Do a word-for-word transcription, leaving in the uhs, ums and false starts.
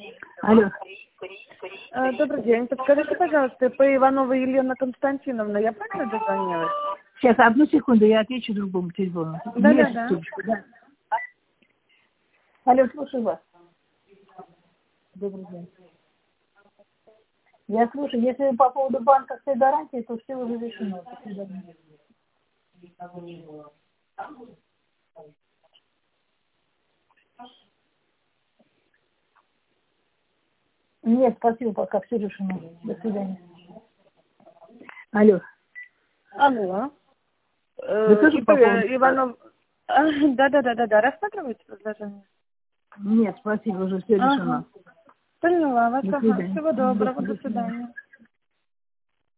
Алло. Добрый день. Подскажите, пожалуйста, по Ивановой Елена Константиновна, я правильно дозвонилась? Сейчас, одну секунду, я отвечу другому телефону. Да, да, да. да. Алло, слушаю вас. Добрый день. Я слушаю, если по поводу банковской гарантии, то все уже решено. Нет, спасибо, пока все решено. До свидания. Алло. Алло. Вы тоже по поводу... Иванов... Да, да, да, да, да. Рассматриваете предложение? Нет, спасибо, уже все решено. Ага. Поняла вас. До свидания. Всего доброго. До До свидания.